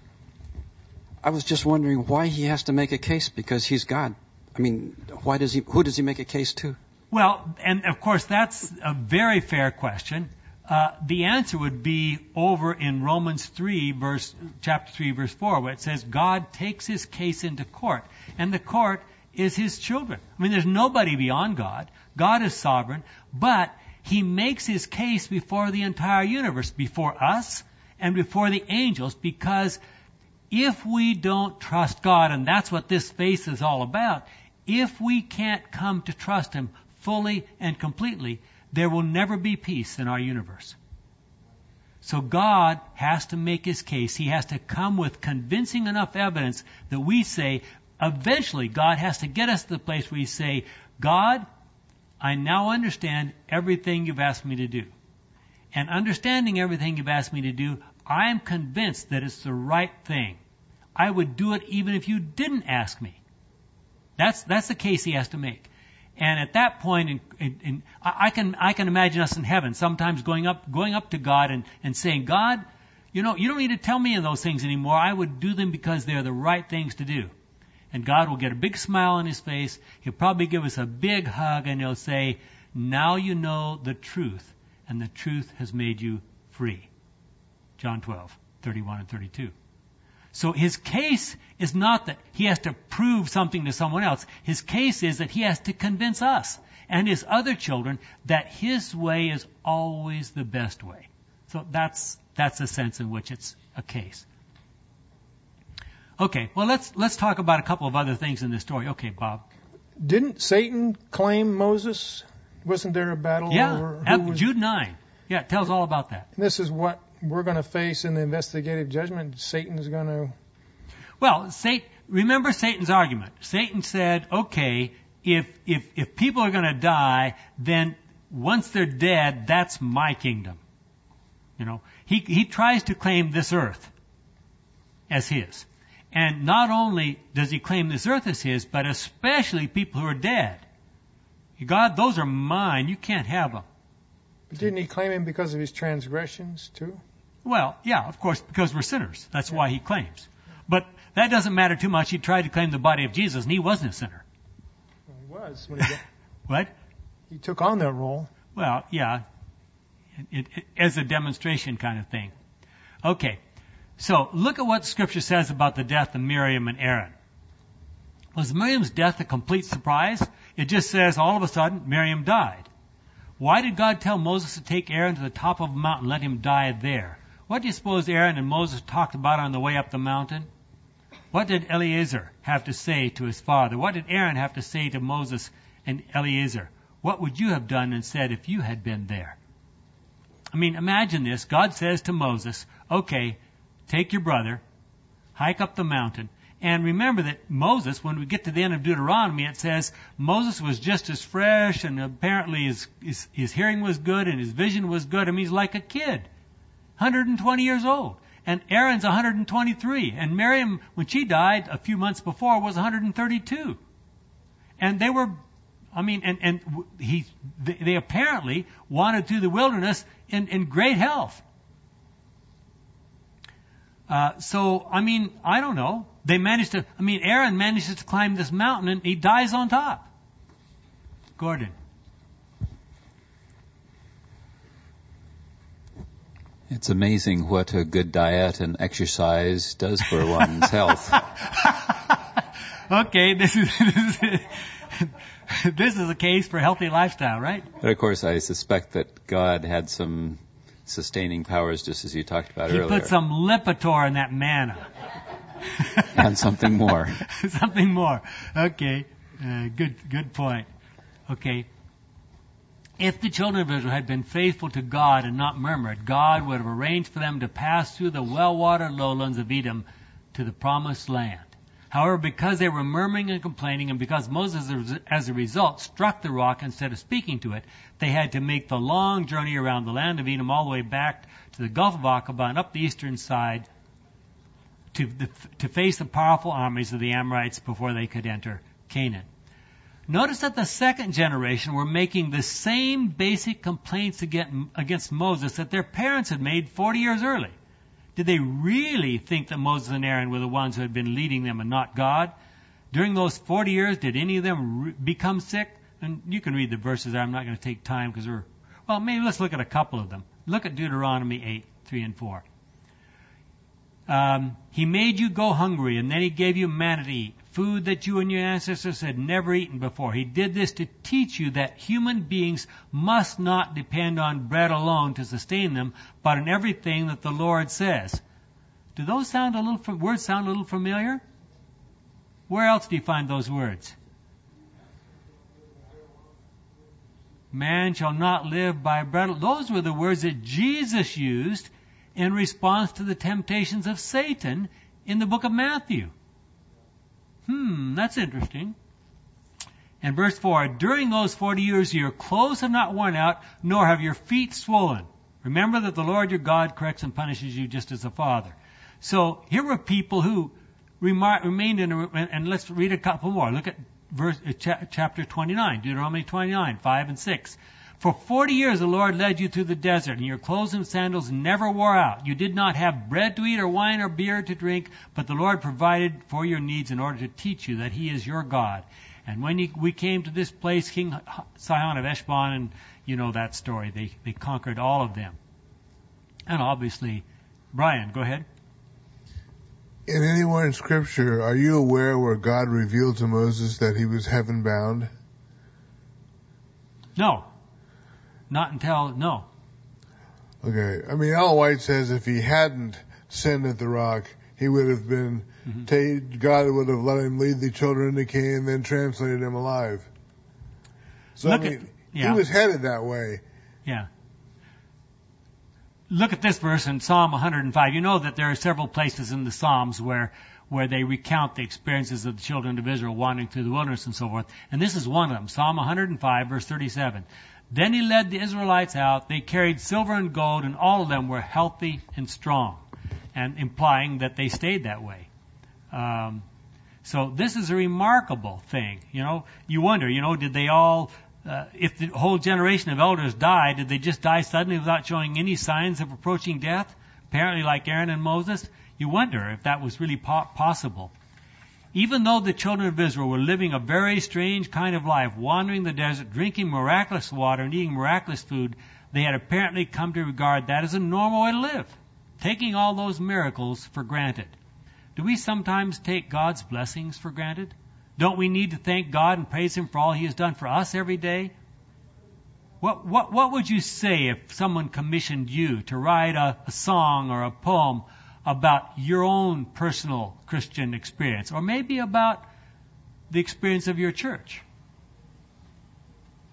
Speaker 11: I was just wondering why he has to make a case, because he's God. I mean, why does he? Who does he make a case to?
Speaker 1: Well, and of course that's a very fair question. Uh, the answer would be over in Romans three, verse chapter three, verse four, where it says God takes His case into court, and the court is His children. I mean, there's nobody beyond God. God is sovereign, but He makes His case before the entire universe, before us and before the angels, because if we don't trust God, and that's what this faith is all about, if we can't come to trust Him fully and completely, there will never be peace in our universe. So God has to make His case. He has to come with convincing enough evidence that we say, eventually God has to get us to the place where we say, God, I now understand everything You've asked me to do. And understanding everything You've asked me to do, I am convinced that it's the right thing. I would do it even if You didn't ask me. That's that's the case He has to make. And at that point, in, in, in, I, I can I can imagine us in heaven sometimes going up going up to God and, and saying, God, you know, You don't need to tell me those things anymore. I would do them because they're the right things to do. And God will get a big smile on His face. He'll probably give us a big hug and He'll say, now you know the truth, and the truth has made you free. John twelve, thirty-one and thirty-two. So His case is not that He has to prove something to someone else. His case is that He has to convince us and His other children that His way is always the best way. So that's that's the sense in which it's a case. Okay, well let's let's talk about a couple of other things in this story. Okay, Bob.
Speaker 3: Didn't Satan claim Moses? Wasn't there a battle
Speaker 1: yeah,
Speaker 3: over
Speaker 1: Yeah,
Speaker 3: was...
Speaker 1: Jude nine. Yeah, it tells all about that.
Speaker 3: And this is what we're going to face in the investigative judgment. Satan is going to...
Speaker 1: Well, Satan, remember Satan's argument. Satan said, okay, if, if, if people are going to die, then once they're dead, that's my kingdom. You know, he, he tries to claim this earth as his. And not only does he claim this earth as his, but especially people who are dead. God, those are mine. You can't have them.
Speaker 3: But didn't he claim him because of his transgressions, too?
Speaker 1: Well, yeah, of course, because we're sinners. That's yeah. why he claims. But that doesn't matter too much. He tried to claim the body of Jesus, and he wasn't a sinner.
Speaker 3: Well, he was. When he got,
Speaker 1: what?
Speaker 3: He took on that role.
Speaker 1: Well, yeah, it, it, as a demonstration kind of thing. Okay, so look at what Scripture says about the death of Miriam and Aaron. Was Miriam's death a complete surprise? It just says all of a sudden Miriam died. Why did God tell Moses to take Aaron to the top of a mountain and let him die there? What do you suppose Aaron and Moses talked about on the way up the mountain? What did Eleazar have to say to his father? What did Aaron have to say to Moses and Eleazar? What would you have done and said if you had been there? I mean, imagine this. God says to Moses, okay, take your brother, hike up the mountain. And remember that Moses, when we get to the end of Deuteronomy, it says Moses was just as fresh, and apparently his, his, his hearing was good and his vision was good. I mean, he's like a kid, one hundred twenty years old. And Aaron's one hundred twenty-three. And Miriam, when she died a few months before, was one hundred thirty-two. And they were, I mean, and, and he, they, they apparently wandered through the wilderness in, in great health. Uh, so, I mean, I don't know. They managed to, I mean, Aaron manages to climb this mountain and he dies on top. Gordon.
Speaker 12: It's amazing what a good diet and exercise does for one's health.
Speaker 1: Okay, this is, this is this is a case for a healthy lifestyle, right?
Speaker 12: But of course, I suspect that God had some sustaining powers, just as you talked about
Speaker 1: he
Speaker 12: earlier.
Speaker 1: He put some Lipitor in that manna.
Speaker 12: And something more.
Speaker 1: Something more. Okay, uh, good good point. Okay. If the children of Israel had been faithful to God and not murmured, God would have arranged for them to pass through the well-watered lowlands of Edom to the promised land. However, because they were murmuring and complaining, and because Moses, as a result, struck the rock instead of speaking to it, they had to make the long journey around the land of Edom all the way back to the Gulf of Aqaba and up the eastern side to, the, to face the powerful armies of the Amorites before they could enter Canaan. Notice that the second generation were making the same basic complaints against Moses that their parents had made forty years early. Did they really think that Moses and Aaron were the ones who had been leading them and not God? During those forty years, did any of them re- become sick? And you can read the verses there. I'm not going to take time because we're, well, maybe let's look at a couple of them. Look at Deuteronomy eight, three and four. Um, he made you go hungry, and then he gave you manna to eat, food that you and your ancestors had never eaten before. He did this to teach you that human beings must not depend on bread alone to sustain them, but on everything that the Lord says. Do those sound a little, words sound a little familiar? Where else do you find those words? Man shall not live by bread. Those were the words that Jesus used in response to the temptations of Satan in the book of Matthew. Hmm, that's interesting. And verse four, during those forty years your clothes have not worn out, nor have your feet swollen. Remember that the Lord your God corrects and punishes you just as a father. So here were people who remar- remained in, a, and let's read a couple more. Look at verse uh, cha- chapter twenty-nine, Deuteronomy twenty-nine, five and six. For forty years the Lord led you through the desert, and your clothes and sandals never wore out. You did not have bread to eat or wine or beer to drink, but the Lord provided for your needs in order to teach you that He is your God. And when you, we came to this place, King Sihon of Heshbon, and you know that story, they, they conquered all of them. And obviously, Brian, go ahead.
Speaker 2: In anywhere in Scripture, are you aware where God revealed to Moses that he was heaven-bound?
Speaker 1: No. Not until, no.
Speaker 2: Okay. I mean, Ellen White says if he hadn't sinned at the rock, he would have been, mm-hmm. ta- God would have let him lead the children into Canaan and then translated him alive. So, Look I mean, at, yeah. he was headed that way.
Speaker 1: Yeah. Look at this verse in Psalm one hundred five. You know that there are several places in the Psalms where where they recount the experiences of the children of Israel wandering through the wilderness and so forth. And this is one of them, Psalm one hundred five, verse thirty-seven. Then he led the Israelites out. They carried silver and gold, and all of them were healthy and strong, and implying that they stayed that way. Um, so this is a remarkable thing. You know, you wonder, you know, did they all, uh, if the whole generation of elders died, did they just die suddenly without showing any signs of approaching death? Apparently like Aaron and Moses. You wonder if that was really po- possible. Even though the children of Israel were living a very strange kind of life, wandering the desert, drinking miraculous water, and eating miraculous food, they had apparently come to regard that as a normal way to live, taking all those miracles for granted. Do we sometimes take God's blessings for granted? Don't we need to thank God and praise Him for all He has done for us every day? What what what would you say if someone commissioned you to write a, a song or a poem about your own personal Christian experience, or maybe about the experience of your church?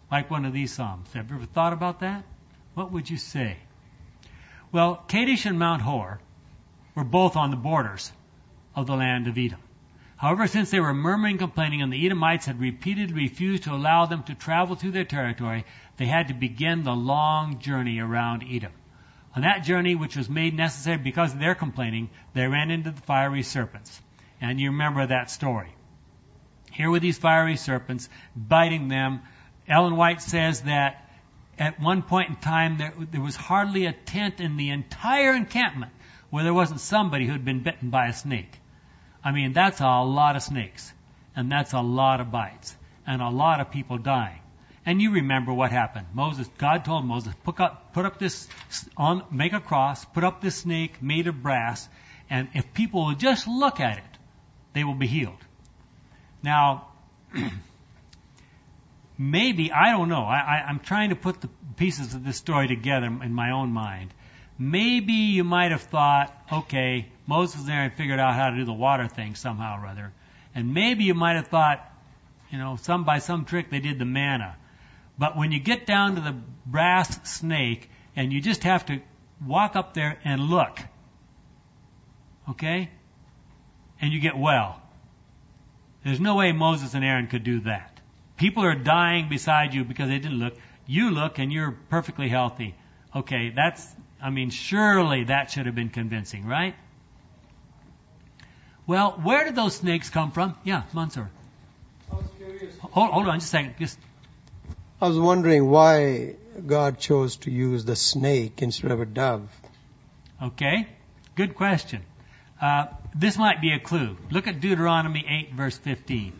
Speaker 1: like one of these psalms. Have you ever thought about that? What would you say? Well, Kadesh and Mount Hor were both on the borders of the land of Edom. However, since they were murmuring and complaining and the Edomites had repeatedly refused to allow them to travel through their territory, they had to begin the long journey around Edom. On that journey, which was made necessary because of their complaining, they ran into the fiery serpents. And you remember that story. Here were these fiery serpents biting them. Ellen White says that at one point in time there, there was hardly a tent in the entire encampment where there wasn't somebody who had been bitten by a snake. I mean, that's a lot of snakes, and that's a lot of bites, and a lot of people dying. And you remember what happened. Moses, God told Moses, put up, put up this, on, make a cross, put up this snake made of brass, and if people will just look at it, they will be healed. Now, maybe, I don't know, I, I, I'm trying to put the pieces of this story together in my own mind. Maybe you might have thought, okay, Moses and Aaron figured out how to do the water thing somehow or other. And maybe you might have thought, you know, some by some trick they did the manna. But when you get down to the brass snake and you just have to walk up there and look, okay, and you get well, there's no way Moses and Aaron could do that. People are dying beside you because they didn't look. You look and you're perfectly healthy. Okay, that's, I mean, surely that should have been convincing, right? Well, where did those snakes come from? Yeah, Mansour.
Speaker 5: I was curious.
Speaker 1: Hold, hold on just a second. Just.
Speaker 5: I was wondering why God chose to use the snake instead of a dove.
Speaker 1: Okay, good question. Uh, this might be a clue. Look at Deuteronomy eight, verse fifteen.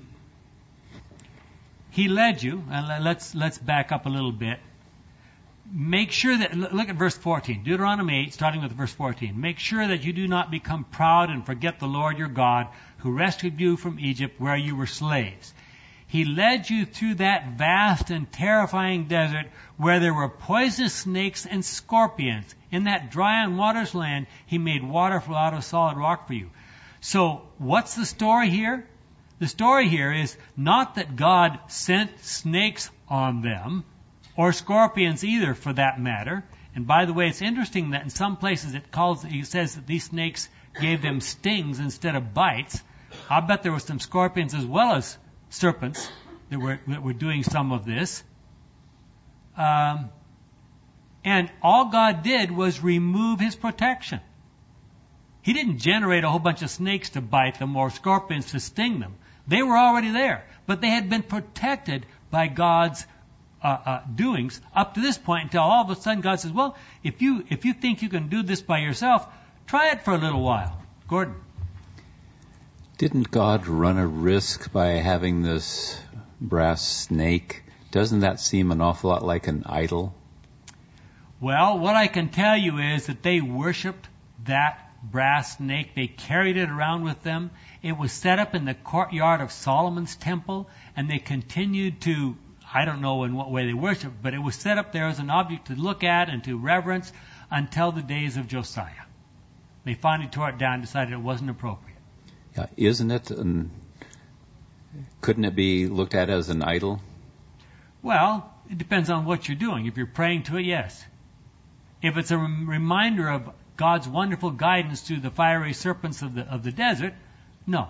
Speaker 1: He led you, and let's let's back up a little bit. Make sure that, look at verse fourteen, Deuteronomy eight, starting with verse fourteen. Make sure that you do not become proud and forget the Lord your God, who rescued you from Egypt, where you were slaves. He led you through that vast and terrifying desert where there were poisonous snakes and scorpions. In that dry and waterless land, he made water flow out of solid rock for you. So, what's the story here? The story here is not that God sent snakes on them, or scorpions either, for that matter. And by the way, it's interesting that in some places it calls, it says that these snakes gave them stings instead of bites. I bet there were some scorpions as well as serpents that were that were doing some of this. Um, and all God did was remove his protection. He didn't generate a whole bunch of snakes to bite them or scorpions to sting them. They were already there, but they had been protected by God's uh, uh, doings up to this point until all of a sudden God says, well, if you if you think you can do this by yourself, try it for a little while. Gordon.
Speaker 12: Didn't God run a risk by having this brass snake? Doesn't that seem an awful lot like an idol?
Speaker 1: Well, what I can tell you is that they worshipped that brass snake. They carried it around with them. It was set up in the courtyard of Solomon's temple, and they continued to, I don't know in what way they worshipped, but it was set up there as an object to look at and to reverence until the days of Josiah. They finally tore it down and decided it wasn't appropriate.
Speaker 12: Yeah, isn't it? An, couldn't it be looked at as an idol?
Speaker 1: Well, it depends on what you're doing. If you're praying to it, yes. If it's a rem- reminder of God's wonderful guidance through the fiery serpents of the of the desert, no.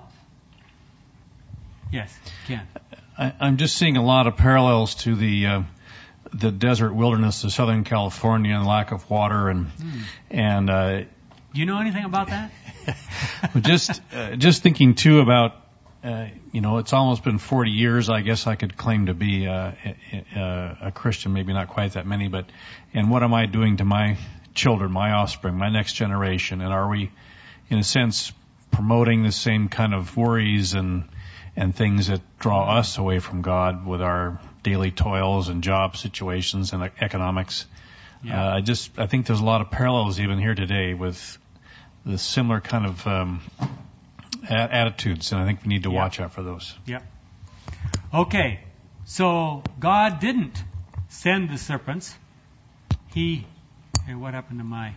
Speaker 1: Yes, Ken.
Speaker 4: I, I'm just seeing a lot of parallels to the uh, the desert wilderness of Southern California and lack of water and hmm. and. Uh,
Speaker 1: Do you know anything about that?
Speaker 4: just uh, just thinking too about uh, you know it's almost been forty years I guess I could claim to be uh, a, a Christian, maybe not quite that many, but and what am I doing to my children, my offspring, my next generation, and are we in a sense promoting the same kind of worries and and things that draw us away from God with our daily toils and job situations and economics? Yeah. Uh, I just I think there's a lot of parallels even here today with the similar kind of um, a- attitudes, and I think we need to
Speaker 1: yep.
Speaker 4: watch out for those.
Speaker 1: Yep. Okay, so God didn't send the serpents. He, hey, what happened to my,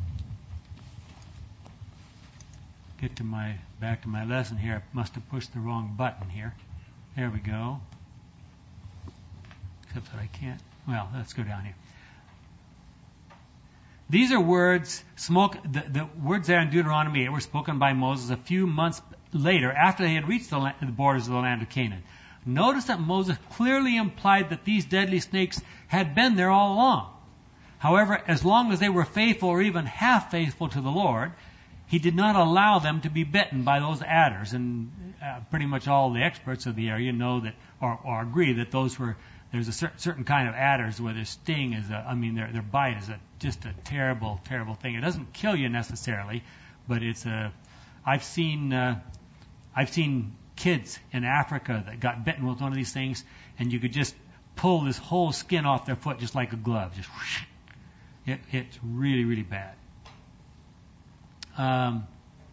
Speaker 1: get to my, back to my lesson here. I must have pushed the wrong button here. There we go. except that I can't. Well, let's go down here. These are words, smoke, the, the words there in Deuteronomy eight were spoken by Moses a few months later after they had reached the, land, the borders of the land of Canaan. Notice that Moses clearly implied that these deadly snakes had been there all along. However, as long as they were faithful or even half faithful to the Lord, he did not allow them to be bitten by those adders. And uh, pretty much all the experts of the area know that, or, or agree that those were, there's a cer- certain kind of adders where their sting is a, I mean, their, their bite is a, just a terrible, terrible thing. It doesn't kill you necessarily, but it's a, I've seen, uh, I've seen kids in Africa that got bitten with one of these things, and you could just pull this whole skin off their foot just like a glove. Just whoosh. It, it's really, really bad. Um,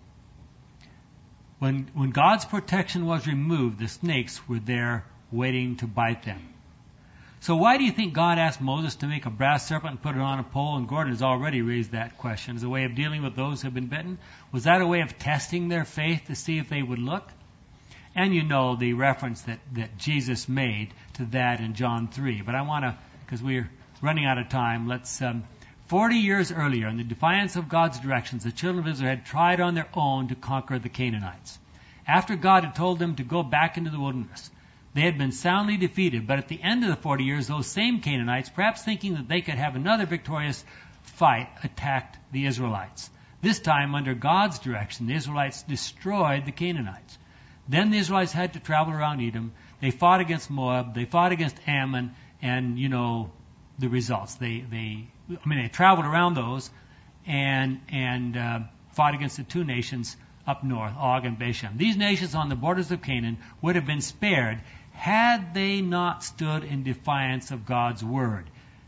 Speaker 1: when when God's protection was removed, the snakes were there waiting to bite them. So why do you think God asked Moses to make a brass serpent and put it on a pole? And Gordon has already raised that question. As a way of dealing with those who have been bitten? Was that a way of testing their faith to see if they would look? And you know the reference that, that Jesus made to that in John three. But I want to, because we're running out of time, let's... Um, Forty years earlier, in the defiance of God's directions, the children of Israel had tried on their own to conquer the Canaanites. After God had told them to go back into the wilderness, they had been soundly defeated. But at the end of the forty years, those same Canaanites, perhaps thinking that they could have another victorious fight, attacked the Israelites. This time, under God's direction, the Israelites destroyed the Canaanites. Then the Israelites had to travel around Edom. They fought against Moab. They fought against Ammon. And, you know, the results. They, they, I mean, they traveled around those and, and, uh, fought against the two nations up north, Og and Bashan. These nations on the borders of Canaan would have been spared had they not stood in defiance of God's word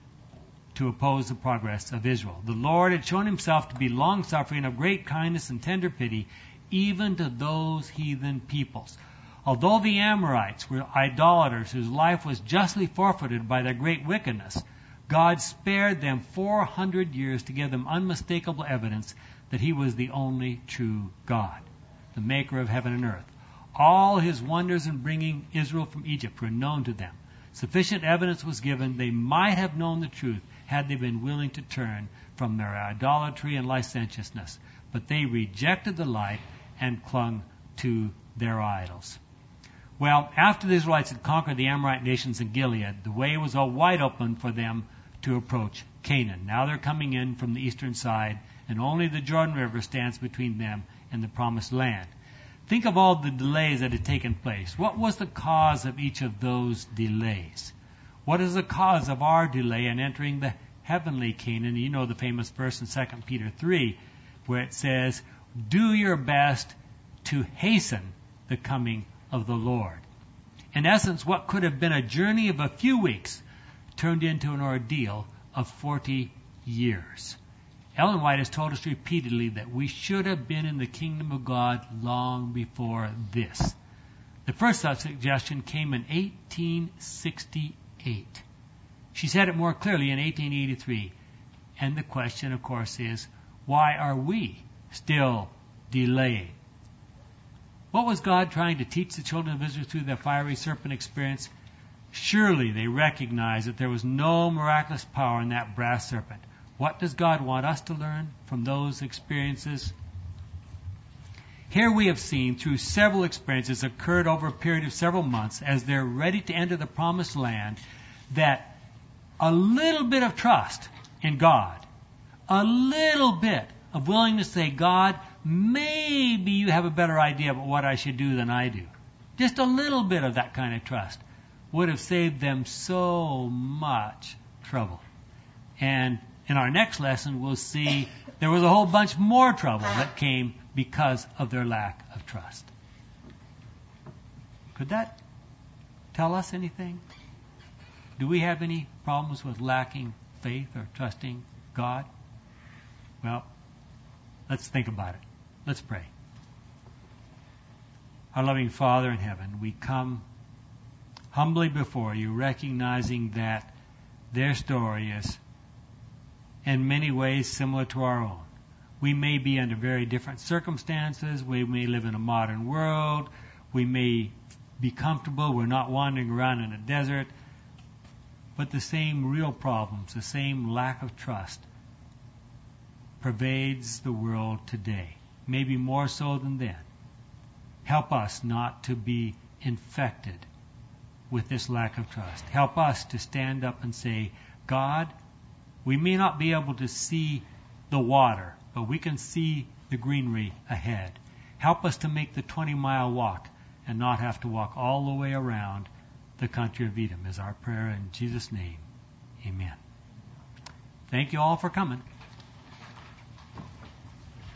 Speaker 1: to oppose the progress of Israel. The Lord had shown himself to be long-suffering, of great kindness and tender pity, even to those heathen peoples. Although the Amorites were idolaters whose life was justly forfeited by their great wickedness, God spared them four hundred years to give them unmistakable evidence that he was the only true God, the maker of heaven and earth. All his wonders in bringing Israel from Egypt were known to them. Sufficient evidence was given. They might have known the truth had they been willing to turn from their idolatry and licentiousness. But they rejected the light and clung to their idols. Well, after the Israelites had conquered the Amorite nations in Gilead, the way was all wide open for them to approach Canaan. Now they're coming in from the eastern side, and only the Jordan River stands between them and the promised land. Think of all the delays that had taken place. What was the cause of each of those delays? What is the cause of our delay in entering the heavenly Canaan? You know the famous verse in Second Peter three, where it says, "Do your best to hasten the coming of the Lord." In essence, what could have been a journey of a few weeks turned into an ordeal of forty years. Ellen White has told us repeatedly that we should have been in the kingdom of God long before this. The first such suggestion came in eighteen sixty-eight. She said it more clearly in eighteen eighty-three. And the question, of course, is, why are we still delaying? What was God trying to teach the children of Israel through their fiery serpent experience? Surely they recognized that there was no miraculous power in that brass serpent. What does God want us to learn from those experiences? Here we have seen through several experiences occurred over a period of several months as they're ready to enter the promised land that a little bit of trust in God, a little bit of willingness to say, God, maybe you have a better idea about what I should do than I do. Just a little bit of that kind of trust would have saved them so much trouble. And in our next lesson, we'll see there was a whole bunch more trouble that came because of their lack of trust. Could that tell us anything? Do we have any problems with lacking faith or trusting God? Well, let's think about it. Let's pray. Our loving Father in heaven, we come humbly before you, recognizing that their story is in many ways similar to our own. We may be under very different circumstances. We may live in a modern world. We may be comfortable. We're not wandering around in a desert. but the same real problems, the same lack of trust pervades the world today, maybe more so than then. Help us not to be infected with this lack of trust. Help us to stand up and say, God, we may not be able to see the water, but we can see the greenery ahead. Help us to make the twenty-mile walk and not have to walk all the way around the country of Edom, is our prayer in Jesus' name. Amen. Thank you all for coming.